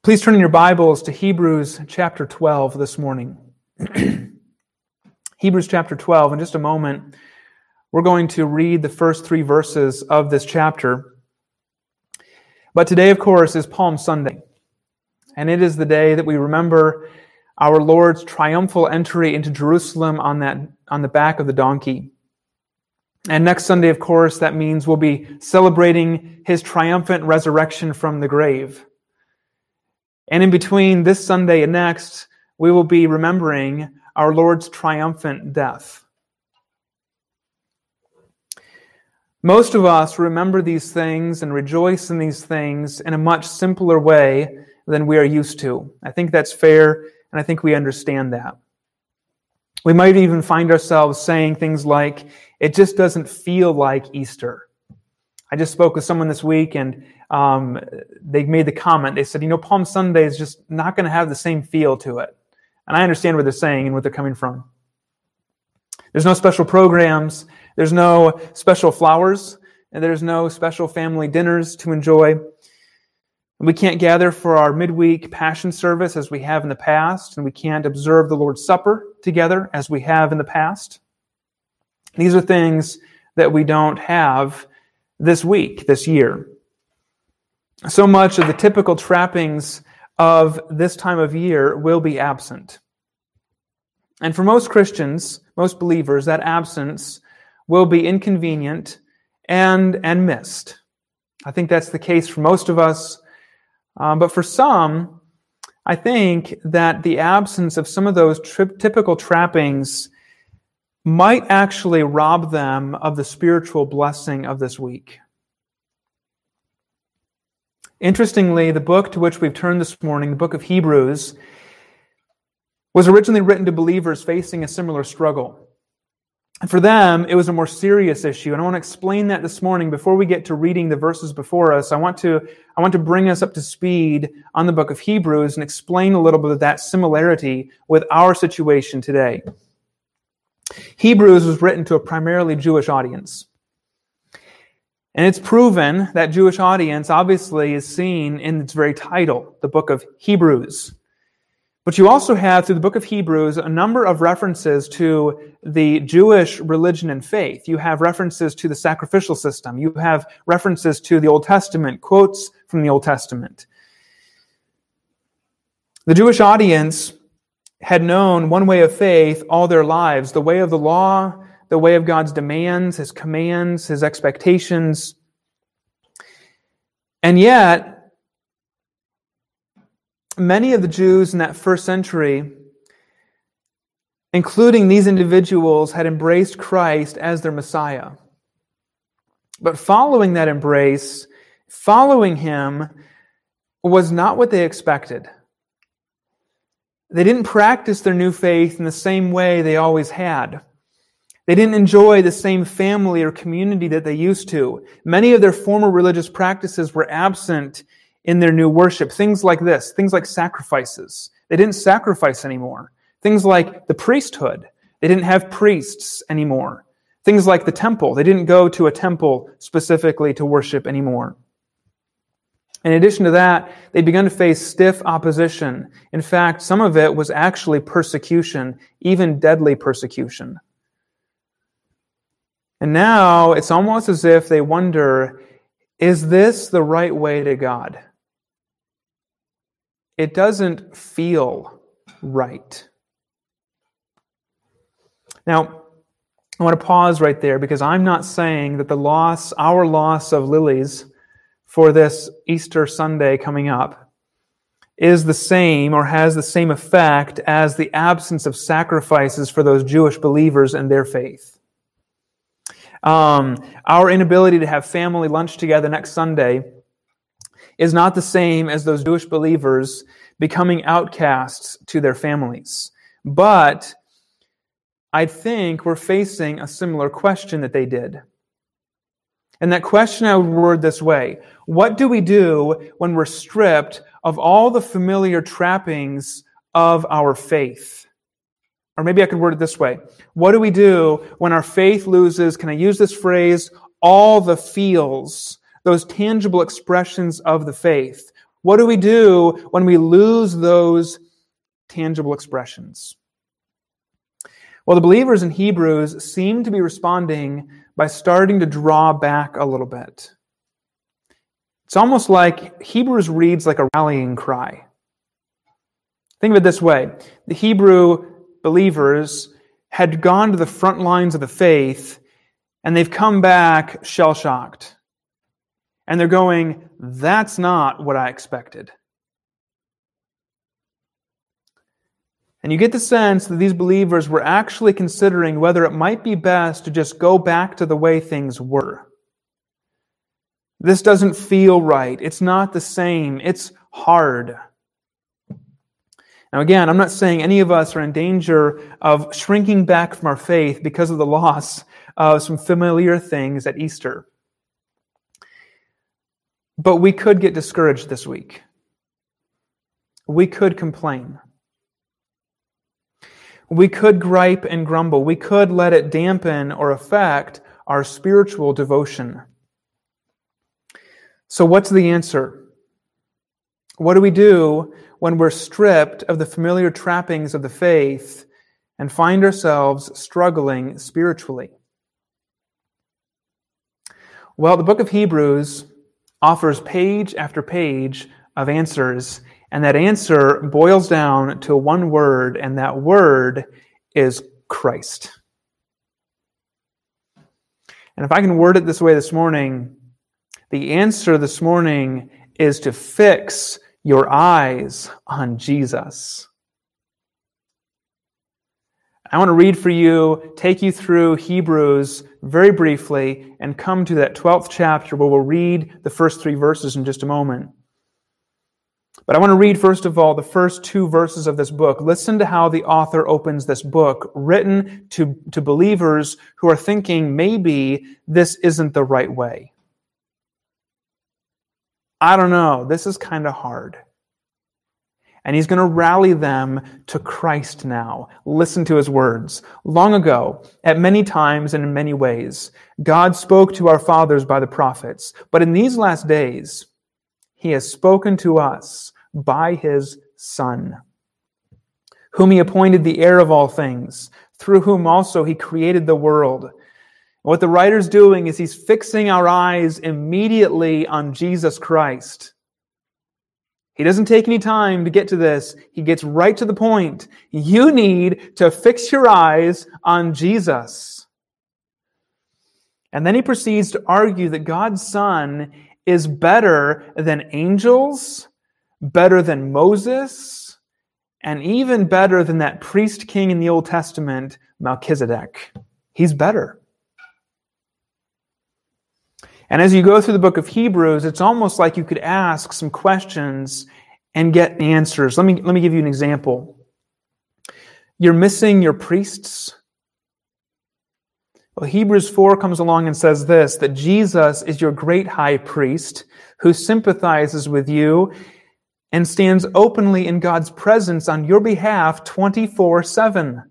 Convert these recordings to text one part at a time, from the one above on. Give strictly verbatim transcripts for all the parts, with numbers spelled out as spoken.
Please turn in your Bibles to Hebrews chapter twelve this morning. Hebrews chapter twelve. In just a moment, we're going to read the first three verses of this chapter. But today, of course, is Palm Sunday. And it is the day that we remember our Lord's triumphal entry into Jerusalem on that on the back of the donkey. And next Sunday, of course, that means we'll be celebrating His triumphant resurrection from the grave. And in between this Sunday and next, we will be remembering our Lord's triumphant death. Most of us remember these things and rejoice in these things in a much simpler way than we are used to. I think that's fair, and I think we understand that. We might even find ourselves saying things like, it just doesn't feel like Easter. I just spoke with someone this week, and um, they made the comment. They said, you know, Palm Sunday is just not going to have the same feel to it. And I understand what they're saying and what they're coming from. There's no special programs. There's no special flowers. And there's no special family dinners to enjoy. We can't gather for our midweek Passion service as we have in the past. And we can't observe the Lord's Supper together as we have in the past. These are things that we don't have this week, this year. So much of the typical trappings of this time of year will be absent. And for most Christians, most believers, that absence will be inconvenient and, and missed. I think that's the case for most of us. Um, but for some, I think that the absence of some of those tri- typical trappings might actually rob them of the spiritual blessing of this week. Interestingly, the book to which we've turned this morning, the book of Hebrews, was originally written to believers facing a similar struggle. And for them, it was a more serious issue. And I want to explain that this morning. Before we get to reading the verses before us, I want to, I want to bring us up to speed on the book of Hebrews and explain a little bit of that similarity with our situation today. Hebrews was written to a primarily Jewish audience. And it's proven that Jewish audience obviously is seen in its very title, the book of Hebrews. But you also have, through the book of Hebrews, a number of references to the Jewish religion and faith. You have references to the sacrificial system. You have references to the Old Testament, quotes from the Old Testament. The Jewish audience had known one way of faith all their lives, the way of the law, the way of God's demands, His commands, His expectations. And yet, many of the Jews in that first century, including these individuals, had embraced Christ as their Messiah. But following that embrace, following Him, was not what they expected. They didn't practice their new faith in the same way they always had. They didn't enjoy the same family or community that they used to. Many of their former religious practices were absent in their new worship. Things like this, things like sacrifices. They didn't sacrifice anymore. Things like the priesthood. They didn't have priests anymore. Things like the temple. They didn't go to a temple specifically to worship anymore. In addition to that, they began to face stiff opposition. In fact, some of it was actually persecution, even deadly persecution. And now it's almost as if they wonder, is this the right way to God? It doesn't feel right. Now, I want to pause right there because I'm not saying that the loss, our loss of lilies for this Easter Sunday coming up is the same or has the same effect as the absence of sacrifices for those Jewish believers and their faith. Um, our inability to have family lunch together next Sunday is not the same as those Jewish believers becoming outcasts to their families. But I think we're facing a similar question that they did. And that question I would word this way. What do we do when we're stripped of all the familiar trappings of our faith? Or maybe I could word it this way. What do we do when our faith loses, can I use this phrase, all the feels, those tangible expressions of the faith? What do we do when we lose those tangible expressions? Well, the believers in Hebrews seem to be responding by starting to draw back a little bit. It's almost like Hebrews reads like a rallying cry. Think of it this way. The Hebrew believers had gone to the front lines of the faith, and they've come back shell-shocked. And they're going, that's not what I expected. And you get the sense that these believers were actually considering whether it might be best to just go back to the way things were. This doesn't feel right. It's not the same. It's hard. Now again, I'm not saying any of us are in danger of shrinking back from our faith because of the loss of some familiar things at Easter. But we could get discouraged this week. We could complain. We could gripe and grumble. We could let it dampen or affect our spiritual devotion. So what's the answer? What do we do when we're stripped of the familiar trappings of the faith and find ourselves struggling spiritually? Well, the book of Hebrews offers page after page of answers, and that answer boils down to one word, and that word is Christ. And if I can word it this way this morning, the answer this morning is to fix your eyes on Jesus. I want to read for you, take you through Hebrews very briefly, and come to that twelfth chapter where we'll read the first three verses in just a moment. But I want to read, first of all, the first two verses of this book. Listen to how the author opens this book, written to, to believers who are thinking, maybe this isn't the right way. I don't know, this is kind of hard. And he's going to rally them to Christ now. Listen to his words. Long ago, at many times and in many ways, God spoke to our fathers by the prophets. But in these last days, he has spoken to us by his Son, whom he appointed the heir of all things, through whom also he created the world. What the writer's doing is he's fixing our eyes immediately on Jesus Christ. He doesn't take any time to get to this. He gets right to the point. You need to fix your eyes on Jesus. And then he proceeds to argue that God's Son is better than angels, better than Moses, and even better than that priest king in the Old Testament, Melchizedek. He's better. And as you go through the book of Hebrews, it's almost like you could ask some questions and get answers. Let me, let me give you an example. You're missing your priests. Well, Hebrews four comes along and says this, that Jesus is your great high priest who sympathizes with you and stands openly in God's presence on your behalf twenty-four seven.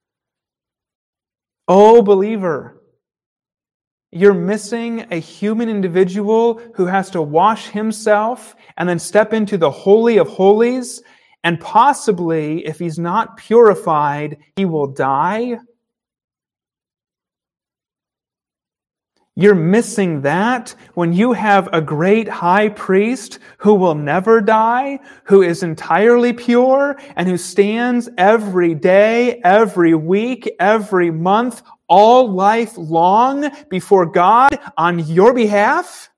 Oh, believer, you're missing a human individual who has to wash himself and then step into the Holy of Holies, and possibly, if he's not purified, he will die. You're missing that when you have a great high priest who will never die, who is entirely pure, and who stands every day, every week, every month, all life long before God on your behalf.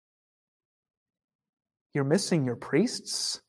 You're missing your priests.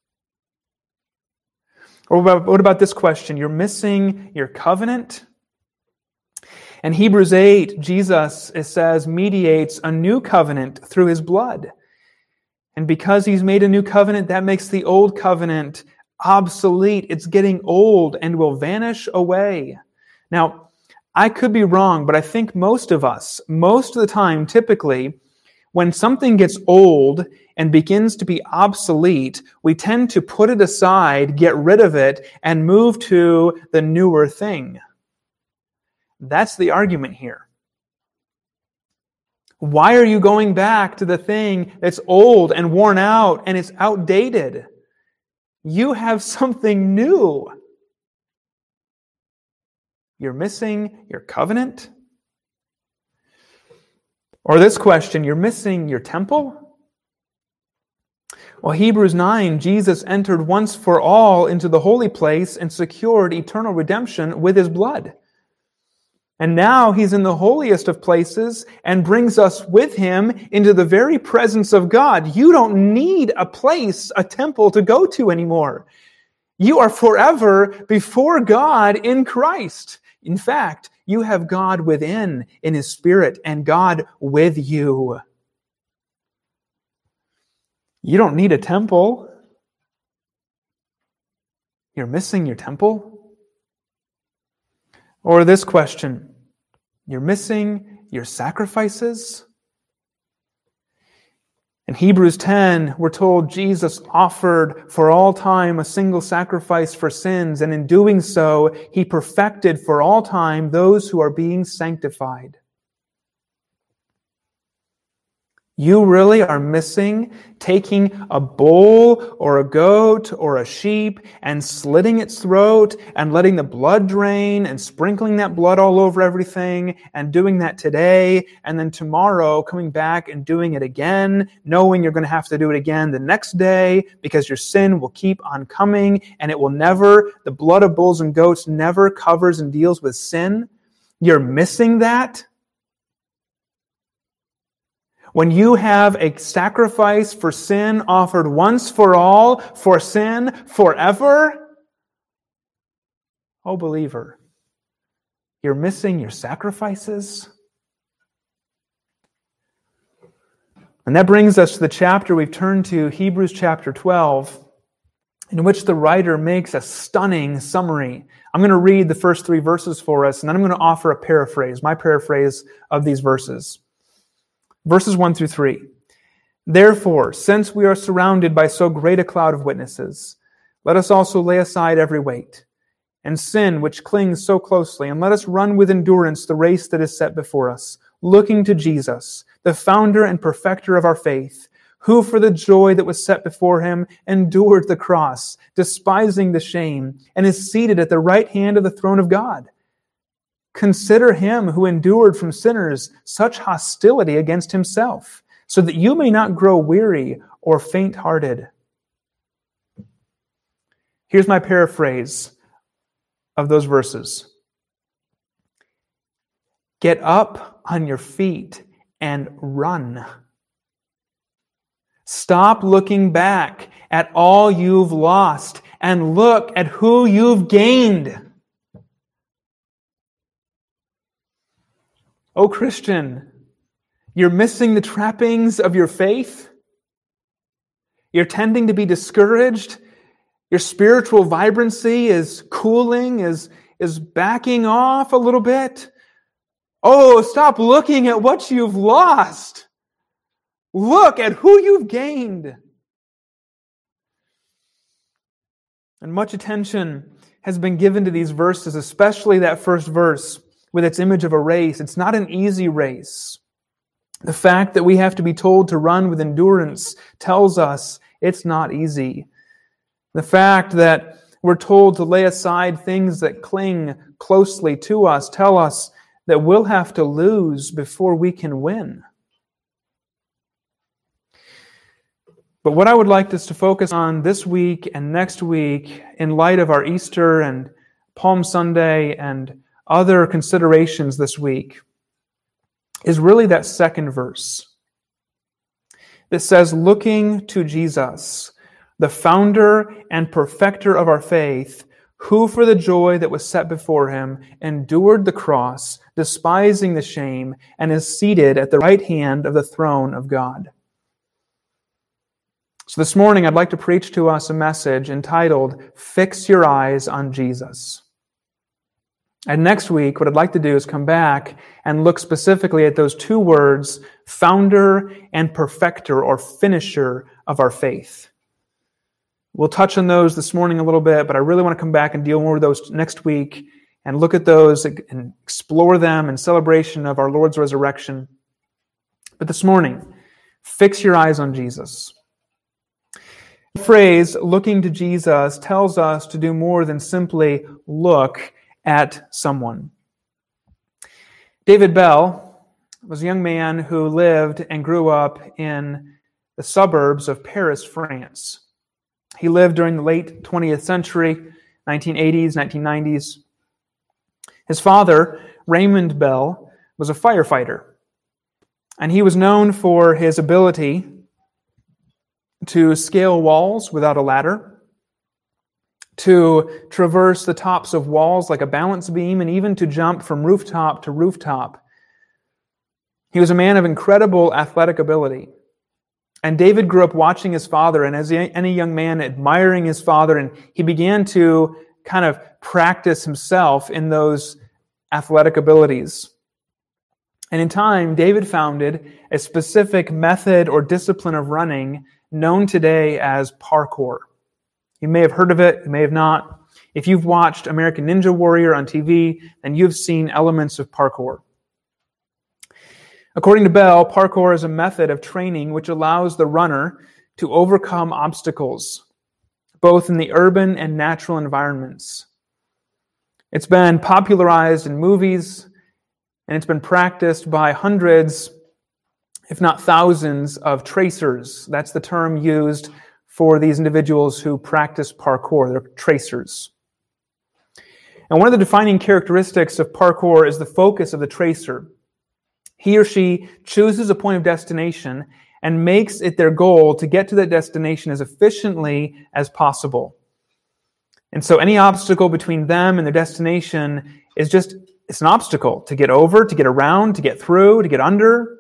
Or what about, what about this question? You're missing your covenant. In Hebrews eight, Jesus, it says, mediates a new covenant through his blood. And because he's made a new covenant, that makes the old covenant obsolete. It's getting old and will vanish away. Now, I could be wrong, but I think most of us, most of the time, typically, when something gets old and begins to be obsolete, we tend to put it aside, get rid of it, and move to the newer thing. That's the argument here. Why are you going back to the thing that's old and worn out and it's outdated? You have something new. You're missing your covenant? Or this question, you're missing your temple? Well, Hebrews nine, Jesus entered once for all into the holy place and secured eternal redemption with his blood. And now he's in the holiest of places and brings us with him into the very presence of God. You don't need a place, a temple to go to anymore. You are forever before God in Christ. In fact, you have God within in his Spirit and God with you. You don't need a temple. You're missing your temple. Or this question, you're missing your sacrifices? In Hebrews ten, we're told Jesus offered for all time a single sacrifice for sins, and in doing so, he perfected for all time those who are being sanctified. You really are missing taking a bull or a goat or a sheep and slitting its throat and letting the blood drain and sprinkling that blood all over everything and doing that today and then tomorrow coming back and doing it again, knowing you're going to have to do it again the next day because your sin will keep on coming and it will never, the blood of bulls and goats never covers and deals with sin. You're missing that. When you have a sacrifice for sin offered once for all, for sin forever, oh believer, you're missing your sacrifices. And that brings us to the chapter we've turned to, Hebrews chapter twelve, in which the writer makes a stunning summary. I'm going to read the first three verses for us, and then I'm going to offer a paraphrase, my paraphrase of these verses. Verses one through three. Therefore, since we are surrounded by so great a cloud of witnesses, let us also lay aside every weight and sin which clings so closely, and let us run with endurance the race that is set before us, looking to Jesus, the founder and perfecter of our faith, who for the joy that was set before him endured the cross, despising the shame, and is seated at the right hand of the throne of God. Consider him who endured from sinners such hostility against himself, so that you may not grow weary or faint-hearted. Here's my paraphrase of those verses. Get up on your feet and run. Stop looking back at all you've lost and look at who you've gained. Oh, Christian, you're missing the trappings of your faith. You're tending to be discouraged. Your spiritual vibrancy is cooling, is, is backing off a little bit. Oh, stop looking at what you've lost. Look at who you've gained. And much attention has been given to these verses, especially that first verse, with its image of a race. It's not an easy race. The fact that we have to be told to run with endurance tells us it's not easy. The fact that we're told to lay aside things that cling closely to us tell us that we'll have to lose before we can win. But what I would like us to focus on this week and next week, in light of our Easter and Palm Sunday and other considerations this week, is really that second verse that says, looking to Jesus, the founder and perfecter of our faith, who for the joy that was set before him endured the cross, despising the shame, and is seated at the right hand of the throne of God. So this morning I'd like to preach to us a message entitled, Fix Your Eyes on Jesus. And next week, what I'd like to do is come back and look specifically at those two words, founder and perfecter, or finisher of our faith. We'll touch on those this morning a little bit, but I really want to come back and deal more with those next week and look at those and explore them in celebration of our Lord's resurrection. But this morning, fix your eyes on Jesus. The phrase, looking to Jesus, tells us to do more than simply look at someone. David Bell was a young man who lived and grew up in the suburbs of Paris, France. He lived during the late twentieth century, nineteen eighties, nineteen nineties. His father, Raymond Bell, was a firefighter, and he was known for his ability to scale walls without a ladder, to traverse the tops of walls like a balance beam, and even to jump from rooftop to rooftop. He was a man of incredible athletic ability. And David grew up watching his father, and as any young man, admiring his father, and he began to kind of practice himself in those athletic abilities. And in time, David founded a specific method or discipline of running known today as parkour. You may have heard of it, you may have not. If you've watched American Ninja Warrior on T V, then you've seen elements of parkour. According to Bell, parkour is a method of training which allows the runner to overcome obstacles, both in the urban and natural environments. It's been popularized in movies, and it's been practiced by hundreds, if not thousands, of tracers. That's the term used for these individuals who practice parkour. They're tracers. And one of the defining characteristics of parkour is the focus of the tracer. He or she chooses a point of destination and makes it their goal to get to that destination as efficiently as possible. And so any obstacle between them and their destination is just, it's an obstacle to get over, to get around, to get through, to get under.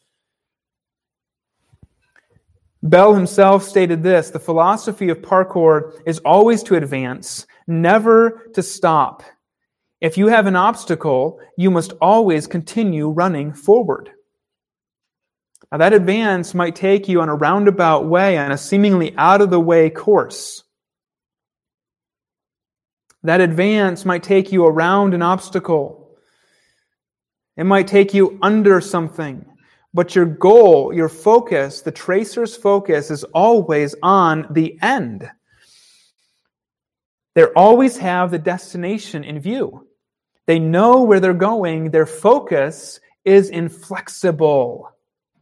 Bell himself stated this: the philosophy of parkour is always to advance, never to stop. If you have an obstacle, you must always continue running forward. Now, that advance might take you on a roundabout way, on a seemingly out-of-the-way course. That advance might take you around an obstacle. It might take you under something. But your goal, your focus, the tracer's focus is always on the end. They always have the destination in view. They know where they're going. Their focus is inflexible.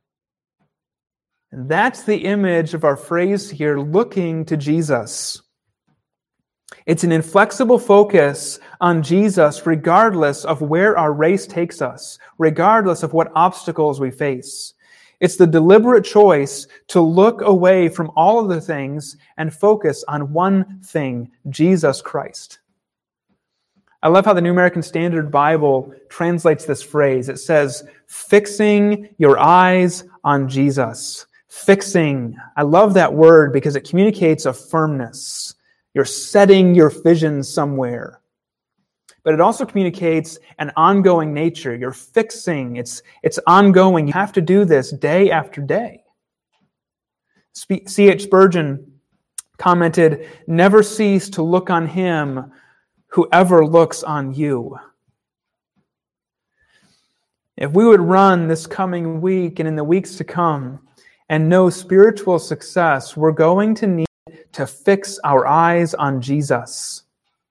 And that's the image of our phrase here, looking to Jesus. It's an inflexible focus on Jesus regardless of where our race takes us, regardless of what obstacles we face. It's the deliberate choice to look away from all of the things and focus on one thing, Jesus Christ. I love how the New American Standard Bible translates this phrase. It says, fixing your eyes on Jesus. Fixing. I love that word because it communicates a firmness. You're setting your vision somewhere. But it also communicates an ongoing nature. You're fixing. It's, it's ongoing. You have to do this day after day. C H Spurgeon commented, never cease to look on him whoever looks on you. If we would run this coming week and in the weeks to come and know spiritual success, we're going to need to fix our eyes on Jesus.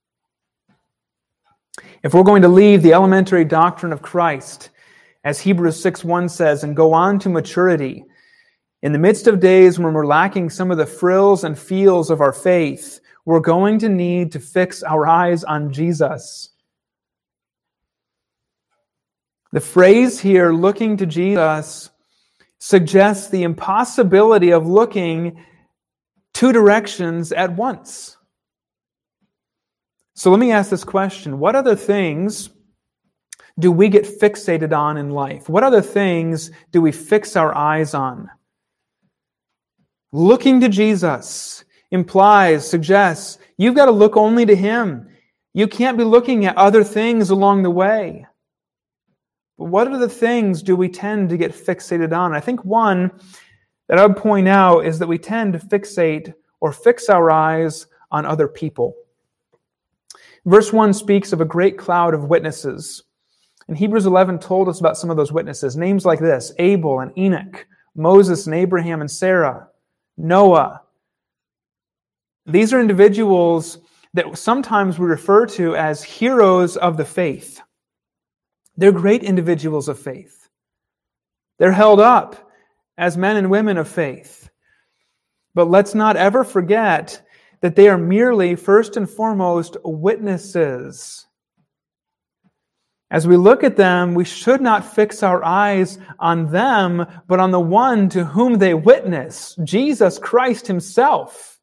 If we're going to leave the elementary doctrine of Christ, as Hebrews six one says, and go on to maturity, in the midst of days when we're lacking some of the frills and feels of our faith, we're going to need to fix our eyes on Jesus. The phrase here, looking to Jesus, suggests the impossibility of looking two directions at once. So let me ask this question. What other things do we get fixated on in life? What other things do we fix our eyes on? Looking to Jesus implies, suggests, you've got to look only to Him. You can't be looking at other things along the way. But what other things do we tend to get fixated on? I think one that I would point out is that we tend to fixate or fix our eyes on other people. Verse one speaks of a great cloud of witnesses. And Hebrews eleven told us about some of those witnesses. Names like this: Abel and Enoch, Moses and Abraham and Sarah, Noah. These are individuals that sometimes we refer to as heroes of the faith. They're great individuals of faith. They're held up as men and women of faith. But let's not ever forget that they are merely, first and foremost, witnesses. As we look at them, we should not fix our eyes on them, but on the one to whom they witness, Jesus Christ Himself.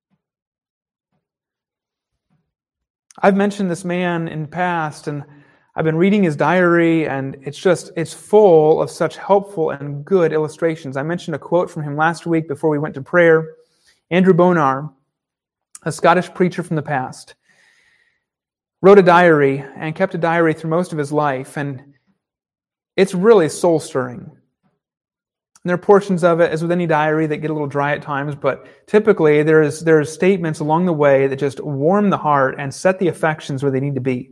I've mentioned this man in the past, and I've been reading his diary, and it's just, it's full of such helpful and good illustrations. I mentioned a quote from him last week before we went to prayer. Andrew Bonar, a Scottish preacher from the past, wrote a diary and kept a diary through most of his life, and it's really soul-stirring. And there are portions of it, as with any diary, that get a little dry at times, but typically there's there's statements along the way that just warm the heart and set the affections where they need to be.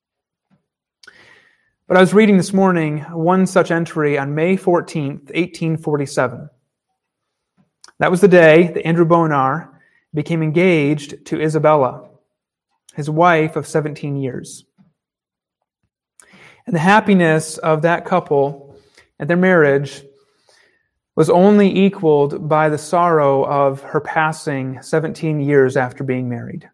But I was reading this morning one such entry on May fourteenth, eighteen forty-seven. That was the day that Andrew Bonar became engaged to Isabella, his wife of seventeen years. And the happiness of that couple and their marriage was only equaled by the sorrow of her passing seventeen years after being married.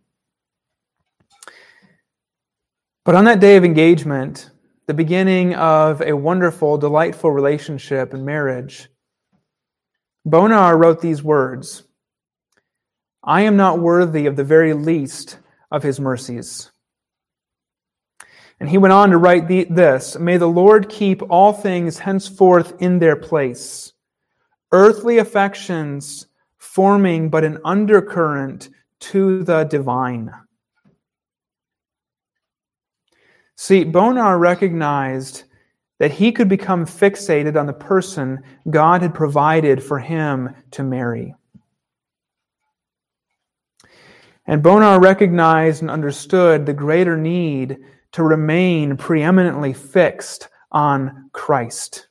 But on that day of engagement, the beginning of a wonderful, delightful relationship and marriage, Bonar wrote these words: "I am not worthy of the very least of His mercies." And he went on to write the, this: "May the Lord keep all things henceforth in their place, earthly affections forming but an undercurrent to the divine." See, Bonar recognized that he could become fixated on the person God had provided for him to marry. And Bonar recognized and understood the greater need to remain preeminently fixed on Christ.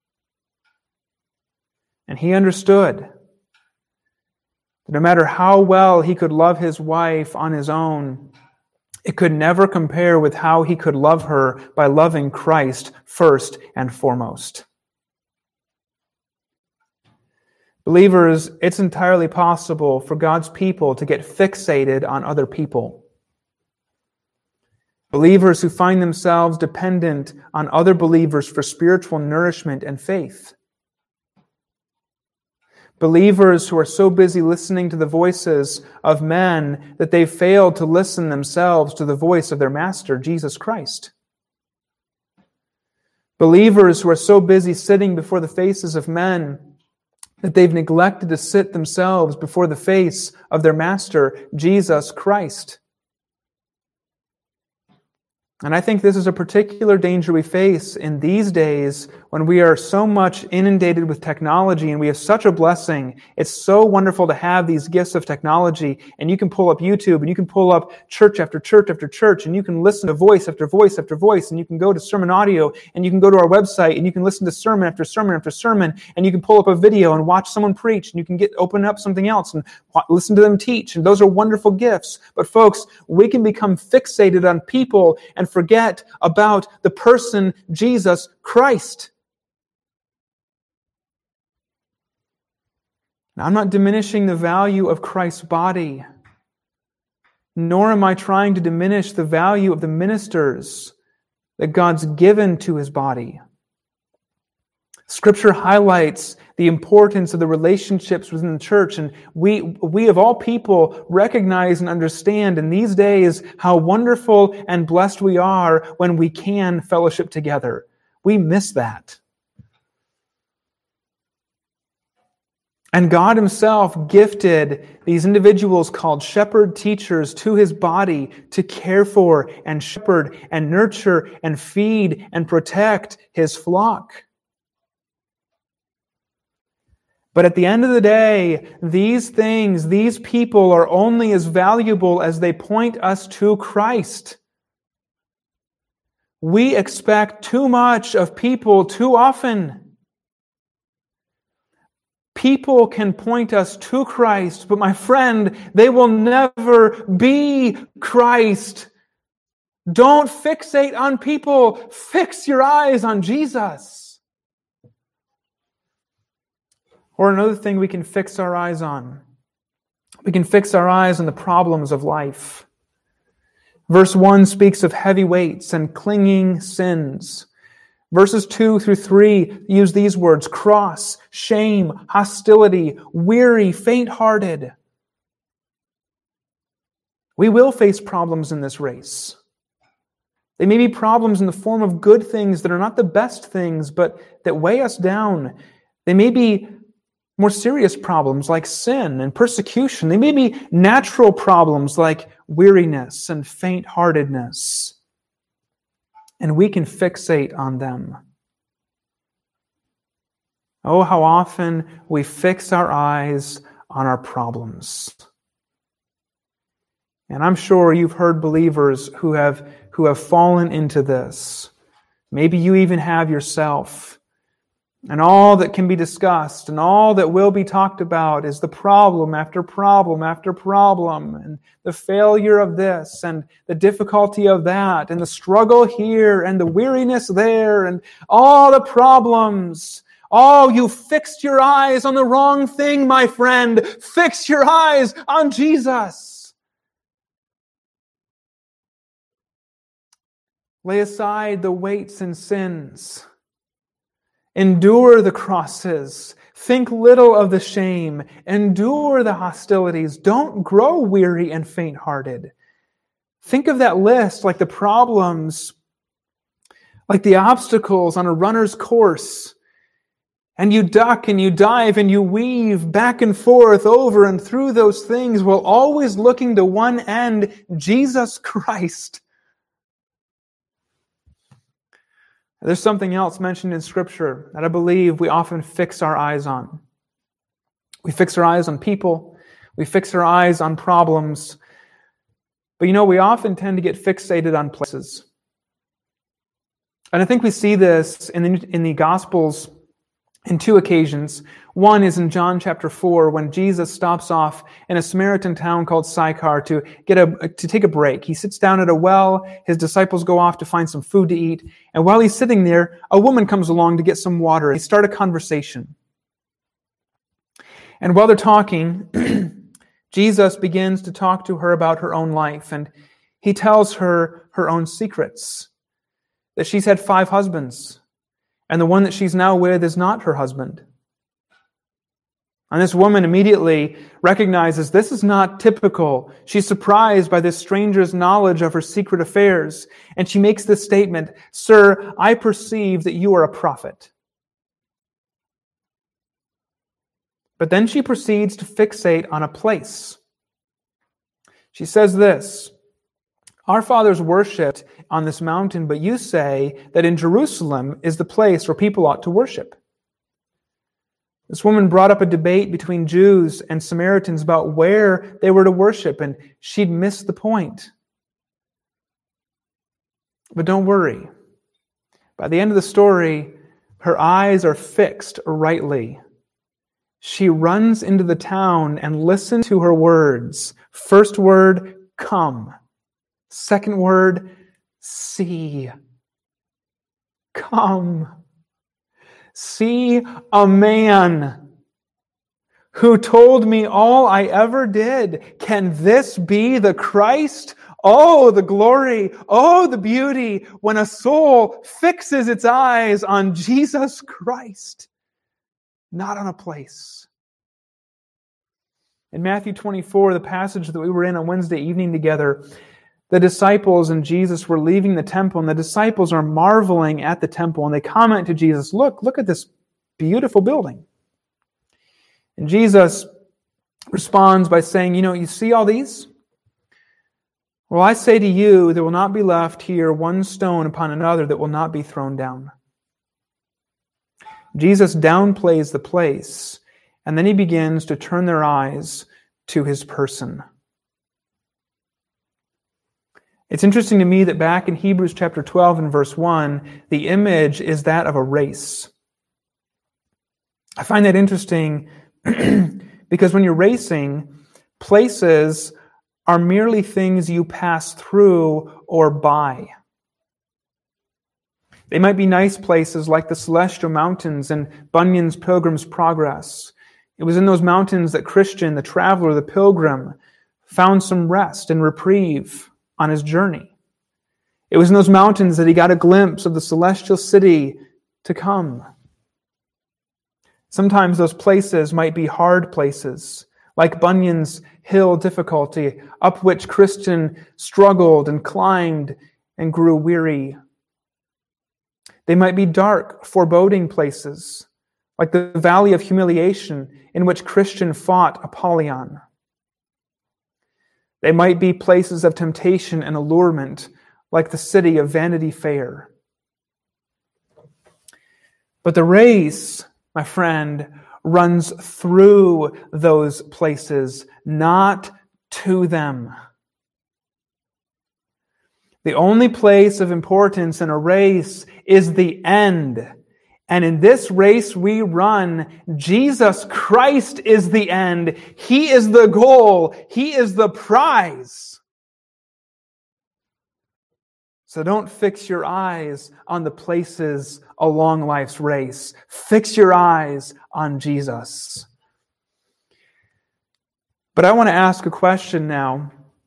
And he understood that no matter how well he could love his wife on his own, it could never compare with how he could love her by loving Christ first and foremost. Believers, it's entirely possible for God's people to get fixated on other people. Believers who find themselves dependent on other believers for spiritual nourishment and faith. Believers who are so busy listening to the voices of men that they fail to listen themselves to the voice of their Master, Jesus Christ. Believers who are so busy sitting before the faces of men that they've neglected to sit themselves before the face of their Master, Jesus Christ. And I think this is a particular danger we face in these days when we are so much inundated with technology and we have such a blessing. It's so wonderful to have these gifts of technology, and you can pull up YouTube and you can pull up church after church after church, and you can listen to voice after voice after voice, and you can go to sermon audio and you can go to our website and you can listen to sermon after sermon after sermon, and you can pull up a video and watch someone preach, and you can get open up something else and listen to them teach, and those are wonderful gifts. But folks, we can become fixated on people and forget about the person, Jesus Christ. Now, I'm not diminishing the value of Christ's body, nor am I trying to diminish the value of the ministers that God's given to His body. Scripture highlights the importance of the relationships within the church, and we, we of all people recognize and understand in these days how wonderful and blessed we are when we can fellowship together. We miss that. And God Himself gifted these individuals called shepherd teachers to His body to care for and shepherd and nurture and feed and protect His flock. But at the end of the day, these things, these people are only as valuable as they point us to Christ. We expect too much of people too often. People can point us to Christ, but my friend, they will never be Christ. Don't fixate on people. Fix your eyes on Jesus. Or another thing we can fix our eyes on. We can fix our eyes on the problems of life. Verse one speaks of heavy weights and clinging sins. Verses two through three use these words: cross, shame, hostility, weary, faint-hearted. We will face problems in this race. They may be problems in the form of good things that are not the best things, but that weigh us down. They may be more serious problems like sin and persecution. They may be natural problems like weariness and faint-heartedness. And we can fixate on them. Oh, how often we fix our eyes on our problems. And I'm sure you've heard believers who have, who have fallen into this. Maybe you even have yourself. And all that can be discussed and all that will be talked about is the problem after problem after problem, and the failure of this and the difficulty of that and the struggle here and the weariness there and all the problems. Oh, you fixed your eyes on the wrong thing, my friend. Fix your eyes on Jesus. Lay aside the weights and sins. Endure the crosses. Think little of the shame. Endure the hostilities. Don't grow weary and faint-hearted. Think of that list like the problems, like the obstacles on a runner's course. And you duck and you dive and you weave back and forth over and through those things while always looking to one end, Jesus Christ. There's something else mentioned in Scripture that I believe we often fix our eyes on. We fix our eyes on people. We fix our eyes on problems. But you know, we often tend to get fixated on places. And I think we see this in the, in the Gospels in two occasions. One is in John chapter four, when Jesus stops off in a Samaritan town called Sychar to get a to take a break. He sits down at a well. His disciples go off to find some food to eat. And while he's sitting there, a woman comes along to get some water. They start a conversation. And while they're talking, Jesus begins to talk to her about her own life. And he tells her her own secrets. That she's had five husbands. And the one that she's now with is not her husband. And this woman immediately recognizes this is not typical. She's surprised by this stranger's knowledge of her secret affairs. And she makes this statement, "Sir, I perceive that you are a prophet." But then she proceeds to fixate on a place. She says this, "Our fathers worshipped on this mountain, but you say that in Jerusalem is the place where people ought to worship." This woman brought up a debate between Jews and Samaritans about where they were to worship, and she'd missed the point. But don't worry. By the end of the story, her eyes are fixed rightly. She runs into the town and listens to her words. First word, come. Second word, see. Come. See a man who told me all I ever did. Can this be the Christ? Oh, the glory. Oh, the beauty when a soul fixes its eyes on Jesus Christ, not on a place. In Matthew twenty-four, the passage that we were in on Wednesday evening together, the disciples and Jesus were leaving the temple, and the disciples are marveling at the temple, and they comment to Jesus, look, look at this beautiful building. And Jesus responds by saying, you know, you see all these? Well, I say to you, there will not be left here one stone upon another that will not be thrown down. Jesus downplays the place, and then he begins to turn their eyes to his person. It's interesting to me that back in Hebrews chapter twelve and verse one, the image is that of a race. I find that interesting because when you're racing, places are merely things you pass through or by. They might be nice places like the Celestial Mountains and Bunyan's Pilgrim's Progress. It was in those mountains that Christian, the traveler, the pilgrim, found some rest and reprieve on his journey. It was in those mountains that he got a glimpse of the celestial city to come. Sometimes those places might be hard places, like Bunyan's hill difficulty, up which Christian struggled and climbed and grew weary. They might be dark, foreboding places, like the valley of humiliation in which Christian fought Apollyon. They might be places of temptation and allurement, like the city of Vanity Fair. But the race, my friend, runs through those places, not to them. The only place of importance in a race is the end. And in this race we run, Jesus Christ is the end. He is the goal. He is the prize. So don't fix your eyes on the places along life's race. Fix your eyes on Jesus. But I want to ask a question now.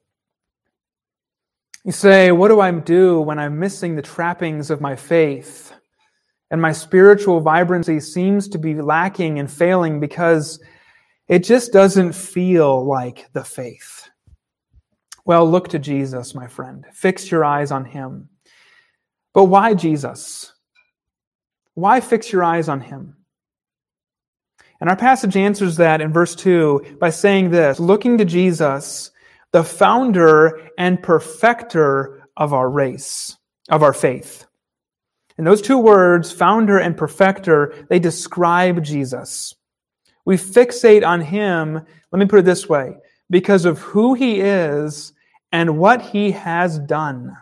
You say, what do I do when I'm missing the trappings of my faith? And my spiritual vibrancy seems to be lacking and failing because it just doesn't feel like the faith. Well, look to Jesus, my friend. Fix your eyes on Him. But why Jesus? Why fix your eyes on Him? And our passage answers that in verse two by saying this, looking to Jesus, the founder and perfecter of our race, of our faith. And those two words, founder and perfecter, they describe Jesus. We fixate on Him, let me put it this way, because of who He is and what He has done.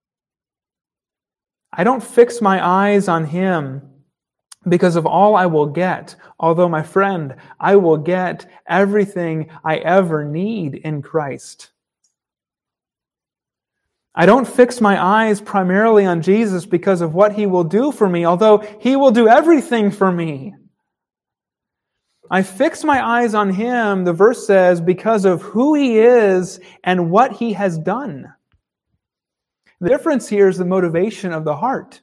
I don't fix my eyes on Him because of all I will get, although, my friend, I will get everything I ever need in Christ. I don't fix my eyes primarily on Jesus because of what He will do for me, although He will do everything for me. I fix my eyes on Him, the verse says, because of who He is and what He has done. The difference here is the motivation of the heart.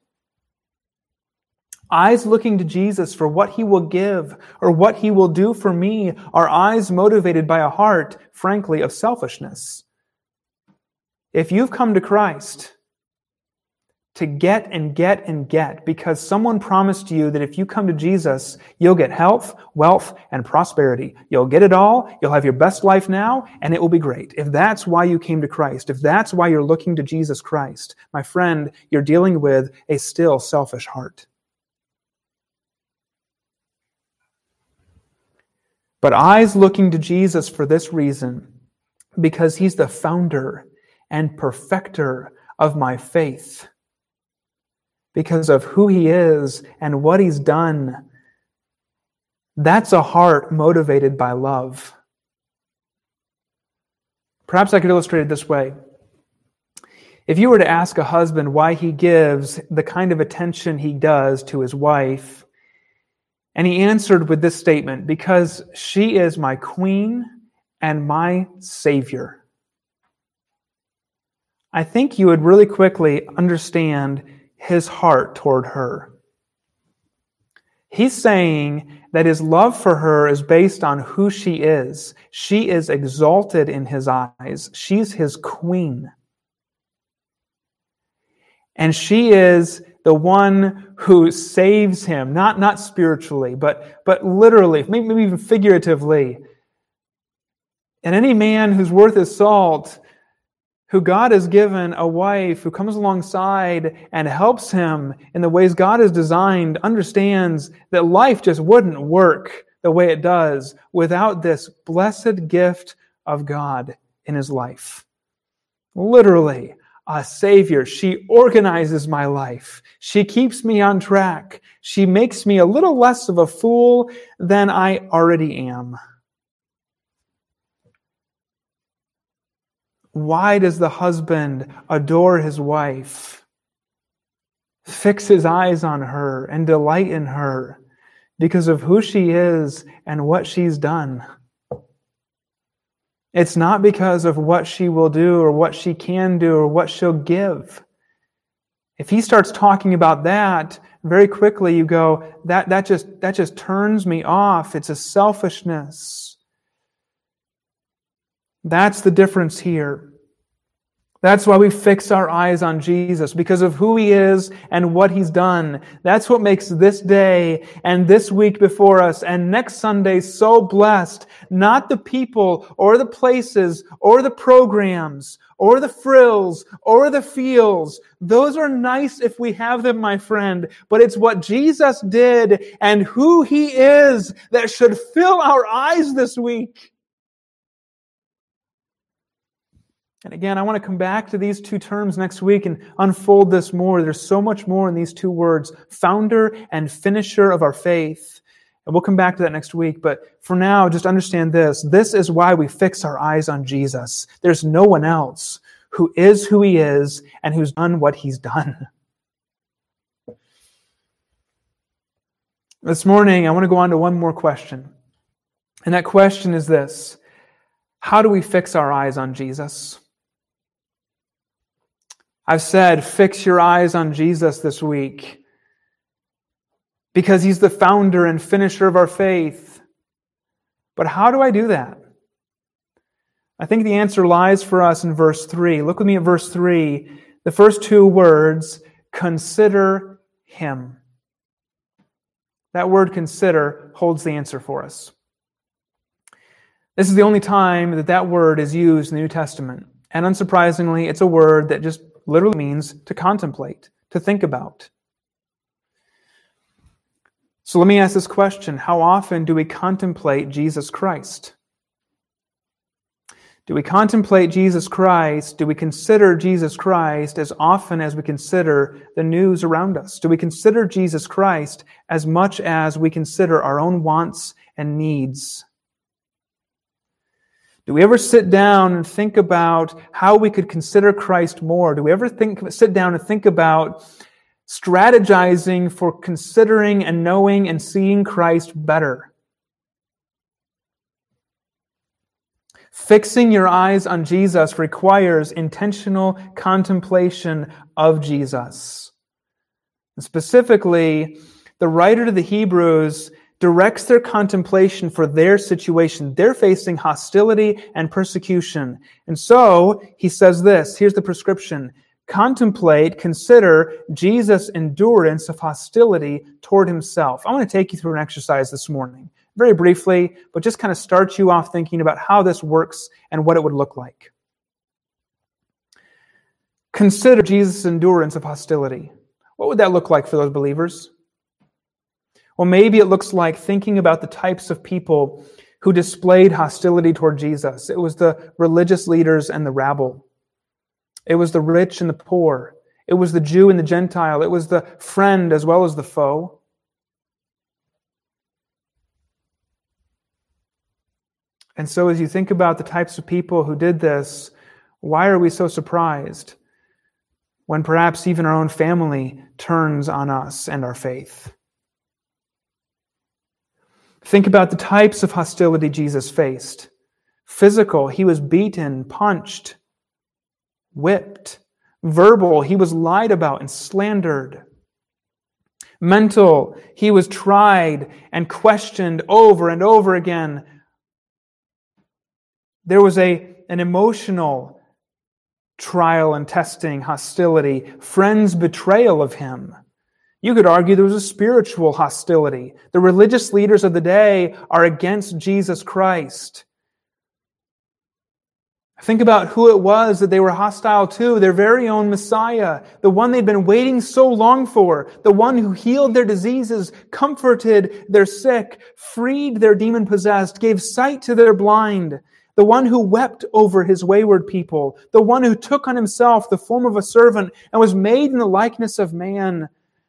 Eyes looking to Jesus for what He will give or what He will do for me are eyes motivated by a heart, frankly, of selfishness. If you've come to Christ to get and get and get because someone promised you that if you come to Jesus, you'll get health, wealth, and prosperity. You'll get it all, you'll have your best life now, and it will be great. If that's why you came to Christ, if that's why you're looking to Jesus Christ, my friend, you're dealing with a still selfish heart. But eyes looking to Jesus for this reason, because He's the founder and perfecter of my faith. Because of who He is and what He's done. That's a heart motivated by love. Perhaps I could illustrate it this way. If you were to ask a husband why he gives the kind of attention he does to his wife, and he answered with this statement, because she is my queen and my savior, I think you would really quickly understand his heart toward her. He's saying that his love for her is based on who she is. She is exalted in his eyes. She's his queen. And she is the one who saves him, not, not spiritually, but, but literally, maybe, maybe even figuratively. And any man who's worth his salt, who God has given a wife who comes alongside and helps him in the ways God has designed, understands that life just wouldn't work the way it does without this blessed gift of God in his life. Literally, a Savior. She organizes my life. She keeps me on track. She makes me a little less of a fool than I already am. Why does the husband adore his wife, fix his eyes on her, and delight in her? Because of who she is and what she's done. It's not because of what she will do or what she can do or what she'll give. If he starts talking about that, very quickly you go, that, that just, that just turns me off. It's a selfishness. That's the difference here. That's why we fix our eyes on Jesus, because of who He is and what He's done. That's what makes this day and this week before us and next Sunday so blessed. Not the people or the places or the programs or the frills or the feels. Those are nice if we have them, my friend. But it's what Jesus did and who He is that should fill our eyes this week. And again, I want to come back to these two terms next week and unfold this more. There's so much more in these two words, founder and finisher of our faith. And we'll come back to that next week. But for now, just understand this. This is why we fix our eyes on Jesus. There's no one else who is who He is and who's done what He's done. This morning, I want to go on to one more question. And that question is this: how do we fix our eyes on Jesus? I've said, fix your eyes on Jesus this week because He's the founder and finisher of our faith. But how do I do that? I think the answer lies for us in verse three. Look with me at verse three. The first two words, consider Him. That word consider holds the answer for us. This is the only time that that word is used in the New Testament. And unsurprisingly, it's a word that just literally means to contemplate, to think about. So let me ask this question. How often do we contemplate Jesus Christ? Do we contemplate Jesus Christ? Do we consider Jesus Christ as often as we consider the news around us? Do we consider Jesus Christ as much as we consider our own wants and needs? Do we ever sit down and think about how we could consider Christ more? Do we ever think, sit down and think about strategizing for considering and knowing and seeing Christ better? Fixing your eyes on Jesus requires intentional contemplation of Jesus. And specifically, the writer to the Hebrews directs their contemplation for their situation. They're facing hostility and persecution. And so, he says this, here's the prescription. Contemplate, consider Jesus' endurance of hostility toward Himself. I want to take you through an exercise this morning, very briefly, but just kind of start you off thinking about how this works and what it would look like. Consider Jesus' endurance of hostility. What would that look like for those believers? Well, maybe it looks like thinking about the types of people who displayed hostility toward Jesus. It was the religious leaders and the rabble. It was the rich and the poor. It was the Jew and the Gentile. It was the friend as well as the foe. And so as you think about the types of people who did this, why are we so surprised when perhaps even our own family turns on us and our faith? Think about the types of hostility Jesus faced. Physical, He was beaten, punched, whipped. Verbal, He was lied about and slandered. Mental, He was tried and questioned over and over again. There was a, an emotional trial and testing, hostility, friends' betrayal of Him. You could argue there was a spiritual hostility. The religious leaders of the day are against Jesus Christ. Think about who it was that they were hostile to, their very own Messiah, the one they'd been waiting so long for, the one who healed their diseases, comforted their sick, freed their demon-possessed, gave sight to their blind, the one who wept over his wayward people, the one who took on himself the form of a servant and was made in the likeness of man.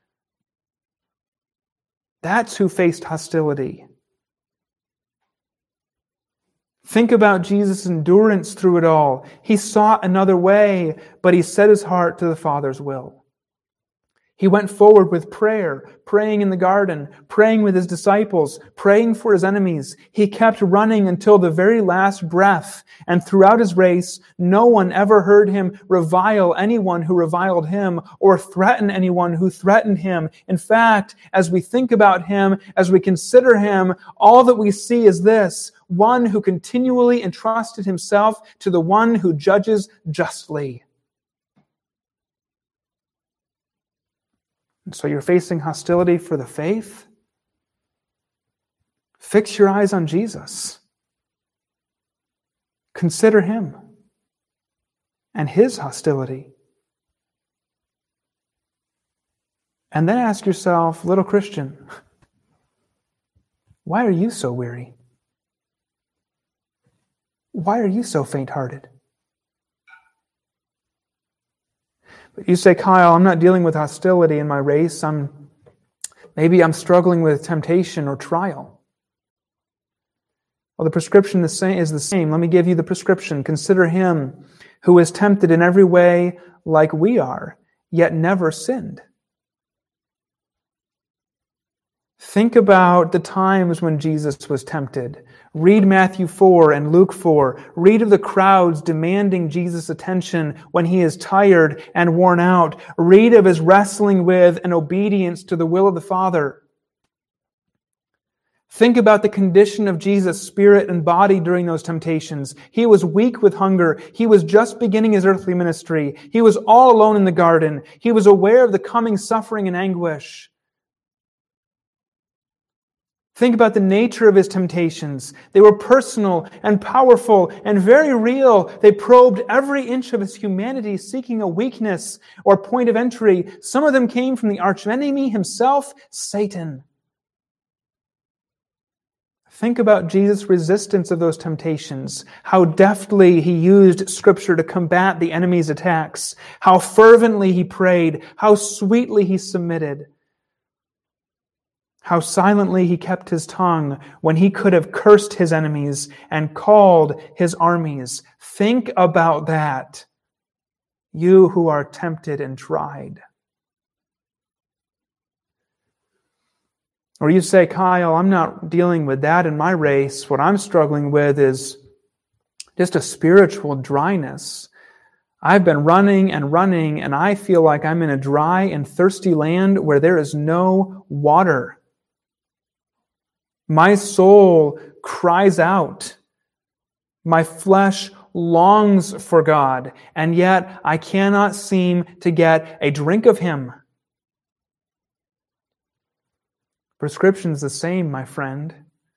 That's who faced hostility. Think about Jesus' endurance through it all. He sought another way, but he set his heart to the Father's will. He went forward with prayer, praying in the garden, praying with his disciples, praying for his enemies. He kept running until the very last breath, and throughout his race, no one ever heard him revile anyone who reviled him or threaten anyone who threatened him. In fact, as we think about him, as we consider him, all that we see is this: one who continually entrusted himself to the one who judges justly. And so you're facing hostility for the faith? Fix your eyes on Jesus. Consider him and his hostility. And then ask yourself, little Christian, why are you so weary? Why are you so faint-hearted? But you say, Kyle, I'm not dealing with hostility in my race. I'm maybe I'm struggling with temptation or trial. Well, the prescription is the same. Let me give you the prescription. Consider him who is tempted in every way like we are, yet never sinned. Think about the times when Jesus was tempted. Read Matthew four and Luke four. Read of the crowds demanding Jesus' attention when he is tired and worn out. Read of his wrestling with and obedience to the will of the Father. Think about the condition of Jesus' spirit and body during those temptations. He was weak with hunger. He was just beginning his earthly ministry. He was all alone in the garden. He was aware of the coming suffering and anguish. Think about the nature of his temptations. They were personal and powerful and very real. They probed every inch of his humanity, seeking a weakness or point of entry. Some of them came from the archenemy himself, Satan. Think about Jesus' resistance of those temptations, how deftly he used Scripture to combat the enemy's attacks, how fervently he prayed, how sweetly he submitted. How silently he kept his tongue when he could have cursed his enemies and called his armies. Think about that, you who are tempted and tried. Or you say, Kyle, I'm not dealing with that in my race. What I'm struggling with is just a spiritual dryness. I've been running and running, and I feel like I'm in a dry and thirsty land where there is no water. My soul cries out. My flesh longs for God, and yet I cannot seem to get a drink of him. Prescription's the same, my friend.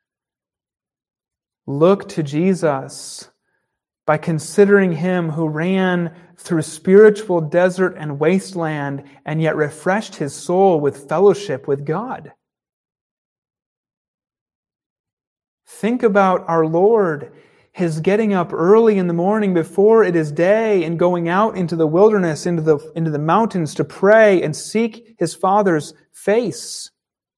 Look to Jesus by considering him who ran through spiritual desert and wasteland and yet refreshed his soul with fellowship with God. Think about our Lord, his getting up early in the morning before it is day and going out into the wilderness, into the, into the mountains to pray and seek his Father's face.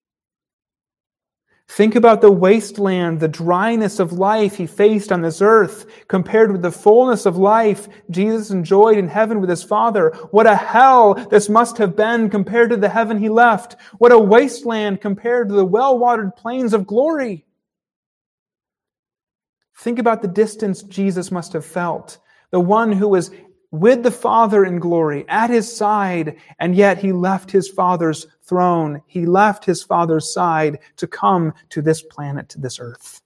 Think about the wasteland, the dryness of life he faced on this earth compared with the fullness of life Jesus enjoyed in heaven with his Father. What a hell this must have been compared to the heaven he left. What a wasteland compared to the well-watered plains of glory. Think about the distance Jesus must have felt. The one who was with the Father in glory, at his side, and yet he left his Father's throne. He left his Father's side to come to this planet, to this earth.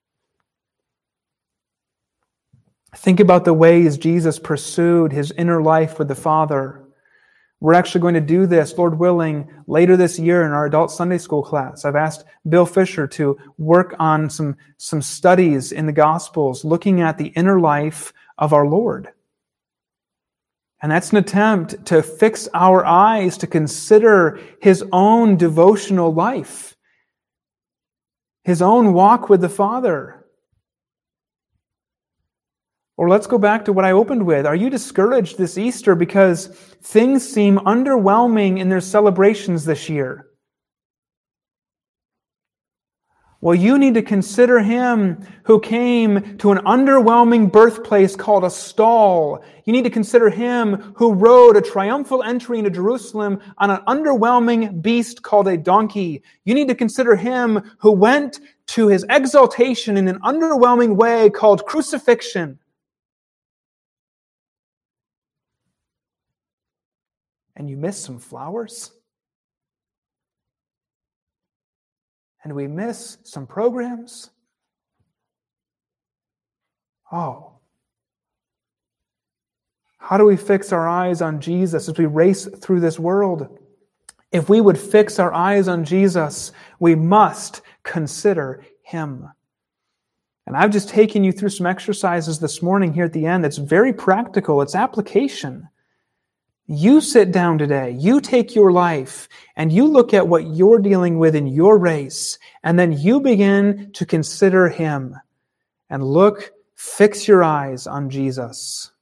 Think about the ways Jesus pursued his inner life with the Father. We're actually going to do this, Lord willing, later this year in our adult Sunday school class. I've asked Bill Fisher to work on some, some studies in the Gospels looking at the inner life of our Lord. And that's an attempt to fix our eyes to consider his own devotional life, his own walk with the Father. Or let's go back to what I opened with. Are you discouraged this Easter because things seem underwhelming in their celebrations this year? Well, you need to consider Him who came to an underwhelming birthplace called a stall. You need to consider Him who rode a triumphal entry into Jerusalem on an underwhelming beast called a donkey. You need to consider Him who went to His exaltation in an underwhelming way called crucifixion. And you miss some flowers? And we miss some programs? Oh. How do we fix our eyes on Jesus as we race through this world? If we would fix our eyes on Jesus, we must consider Him. And I've just taken you through some exercises this morning here at the end that's very practical. It's application. You sit down today, you take your life, and you look at what you're dealing with in your race, and then you begin to consider Him. And look, fix your eyes on Jesus.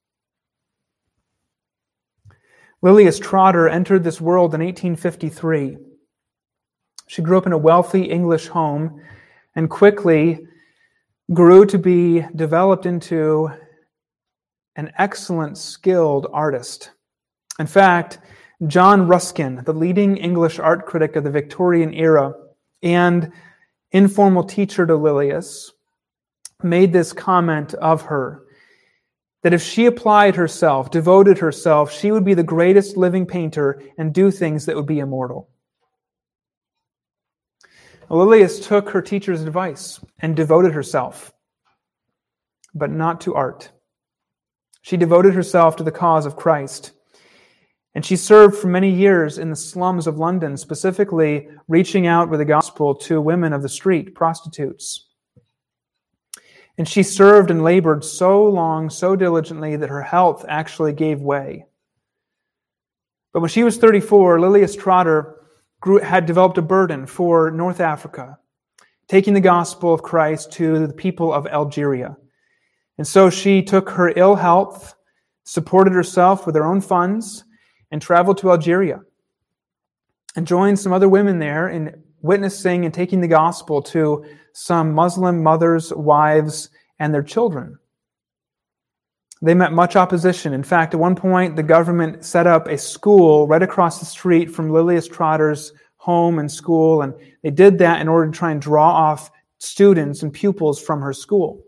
Lilias Trotter entered this world in eighteen fifty-three. She grew up in a wealthy English home and quickly grew to be developed into an excellent, skilled artist. In fact, John Ruskin, the leading English art critic of the Victorian era and informal teacher to Lilias, made this comment of her, that if she applied herself, devoted herself, she would be the greatest living painter and do things that would be immortal. Lilias took her teacher's advice and devoted herself, but not to art. She devoted herself to the cause of Christ. And she served for many years in the slums of London, specifically reaching out with the gospel to women of the street, prostitutes. And she served and labored so long, so diligently, that her health actually gave way. But when she was thirty-four, Lilias Trotter grew, had developed a burden for North Africa, taking the gospel of Christ to the people of Algeria. And so she took her ill health, supported herself with her own funds, and traveled to Algeria and joined some other women there in witnessing and taking the gospel to some Muslim mothers, wives, and their children. They met much opposition. In fact, at one point, the government set up a school right across the street from Lilias Trotter's home and school, and they did that in order to try and draw off students and pupils from her school.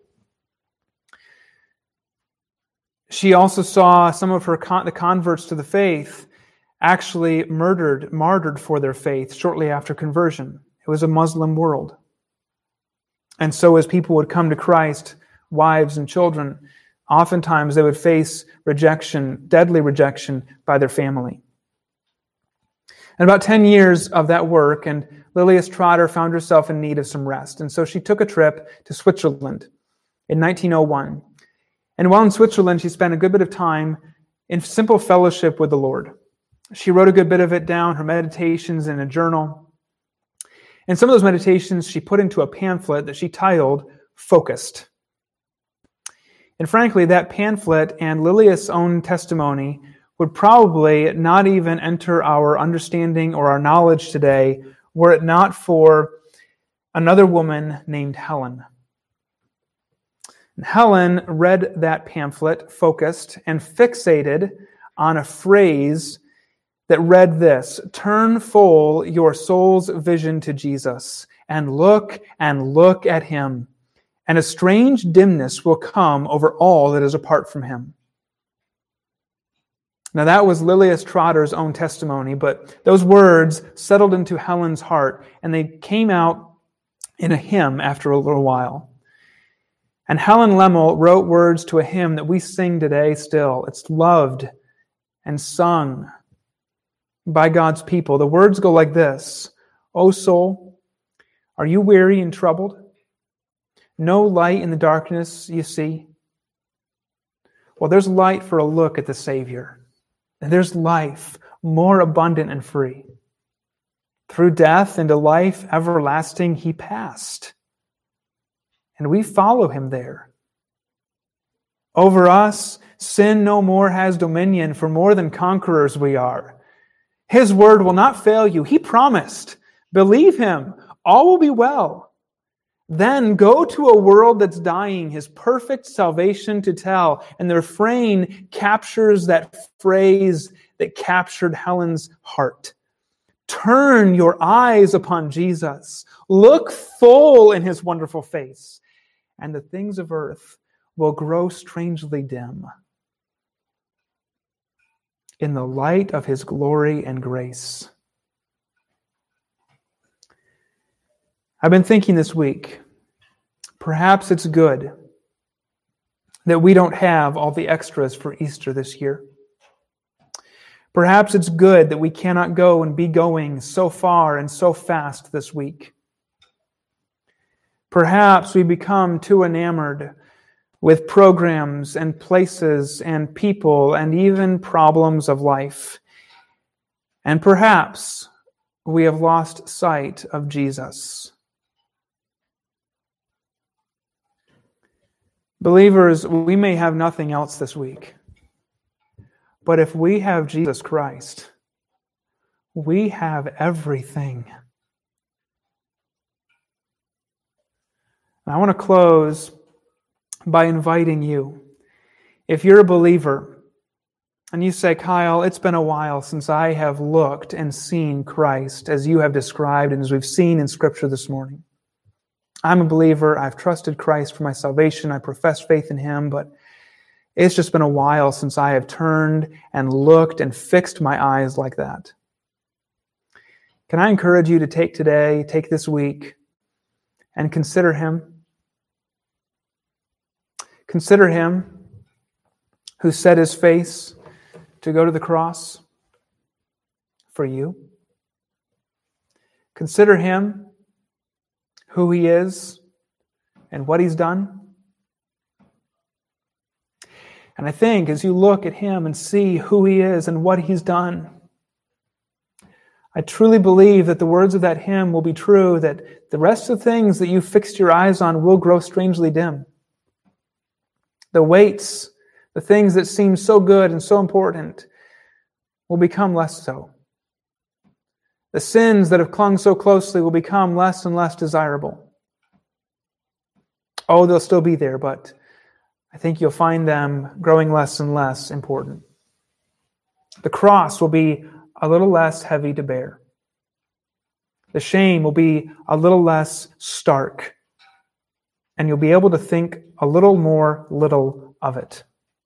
She also saw some of her con- the converts to the faith actually murdered, martyred for their faith shortly after conversion. It was a Muslim world. And so as people would come to Christ, wives and children, oftentimes they would face rejection, deadly rejection by their family. And about ten years of that work, and Lilias Trotter found herself in need of some rest. And so she took a trip to Switzerland in nineteen oh one. And while in Switzerland, she spent a good bit of time in simple fellowship with the Lord. She wrote a good bit of it down, her meditations in a journal. And some of those meditations she put into a pamphlet that she titled Focused. And frankly, that pamphlet and Lilias' own testimony would probably not even enter our understanding or our knowledge today were it not for another woman named Helen. Helen read that pamphlet, focused, and fixated on a phrase that read this: "Turn full your soul's vision to Jesus, and look and look at Him, and a strange dimness will come over all that is apart from Him." Now that was Lilias Trotter's own testimony, but those words settled into Helen's heart, and they came out in a hymn after a little while. And Helen Lemmel wrote words to a hymn that we sing today still. It's loved and sung by God's people. The words go like this: "O soul, are you weary and troubled? No light in the darkness you see? Well, there's light for a look at the Savior. And there's life more abundant and free. Through death into life everlasting He passed. And we follow Him there. Over us, sin no more has dominion, for more than conquerors we are. His word will not fail you. He promised. Believe Him. All will be well. Then go to a world that's dying, His perfect salvation to tell. And the refrain captures that phrase that captured Helen's heart. Turn your eyes upon Jesus. Look full in His wonderful face, and the things of earth will grow strangely dim in the light of His glory and grace. I've been thinking this week, perhaps it's good that we don't have all the extras for Easter this year. Perhaps it's good that we cannot go and be going so far and so fast this week. Perhaps we become too enamored with programs and places and people and even problems of life. And perhaps we have lost sight of Jesus. Believers, we may have nothing else this week. But if we have Jesus Christ, we have everything. I want to close by inviting you. If you're a believer and you say, Kyle, it's been a while since I have looked and seen Christ as you have described and as we've seen in Scripture this morning. I'm a believer. I've trusted Christ for my salvation. I profess faith in Him, but it's just been a while since I have turned and looked and fixed my eyes like that. Can I encourage you to take today, take this week, and consider Him? Consider Him who set His face to go to the cross for you. Consider Him, who He is and what He's done. And I think as you look at Him and see who He is and what He's done, I truly believe that the words of that hymn will be true, that the rest of things that you fixed your eyes on will grow strangely dim. The weights, the things that seem so good and so important, will become less so. The sins that have clung so closely will become less and less desirable. Oh, they'll still be there, but I think you'll find them growing less and less important. The cross will be a little less heavy to bear. The shame will be a little less stark. And you'll be able to think a little more little of it.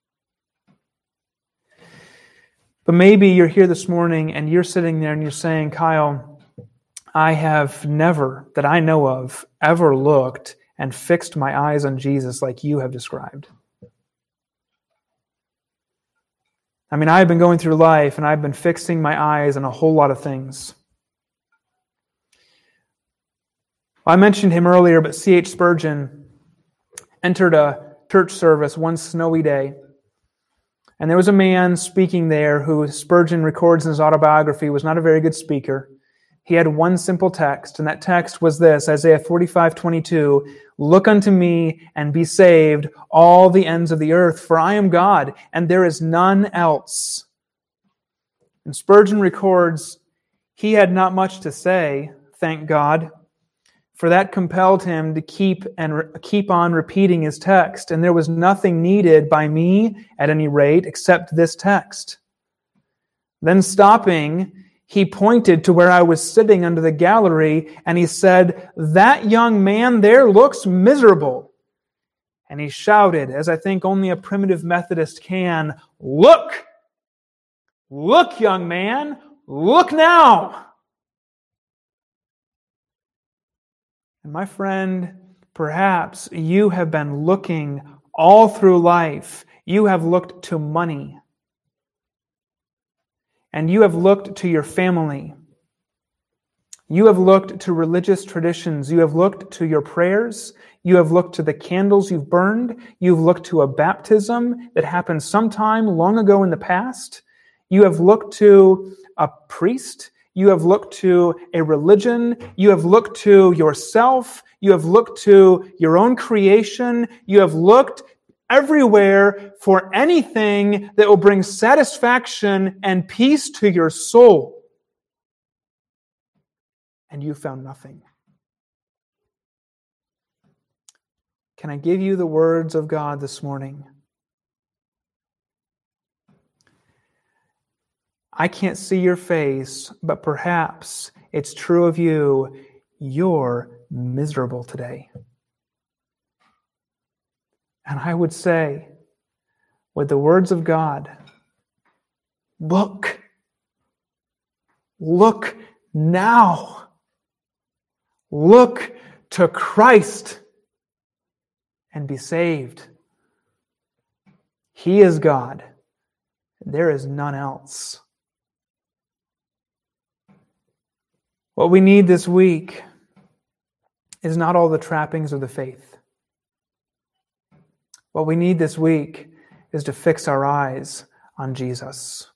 But maybe you're here this morning and you're sitting there and you're saying, Kyle, I have never, that I know of, ever looked and fixed my eyes on Jesus like you have described. I mean, I've been going through life and I've been fixing my eyes on a whole lot of things. I mentioned him earlier, but C H Spurgeon entered a church service one snowy day. And there was a man speaking there who Spurgeon records in his autobiography was not a very good speaker. He had one simple text, and that text was this, Isaiah forty-five twenty-two, "Look unto me and be saved, all the ends of the earth, for I am God, and there is none else." And Spurgeon records, he had not much to say, thank God, for that compelled him to keep and re- keep on repeating his text, and there was nothing needed by me, at any rate, except this text. Then stopping, he pointed to where I was sitting under the gallery, and he said, "That young man there looks miserable." And he shouted, as I think only a primitive Methodist can, "Look! Look, young man! Look now!" And my friend, perhaps you have been looking all through life. You have looked to money. And you have looked to your family. You have looked to religious traditions. You have looked to your prayers. You have looked to the candles you've burned. You've looked to a baptism that happened sometime long ago in the past. You have looked to a priest. You have looked to a religion. You have looked to yourself. You have looked to your own creation. You have looked everywhere for anything that will bring satisfaction and peace to your soul. And you found nothing. Can I give you the words of God this morning? I can't see your face, but perhaps it's true of you. You're miserable today. And I would say, with the words of God, look. Look now. Look to Christ and be saved. He is God. There is none else. What we need this week is not all the trappings of the faith. What we need this week is to fix our eyes on Jesus.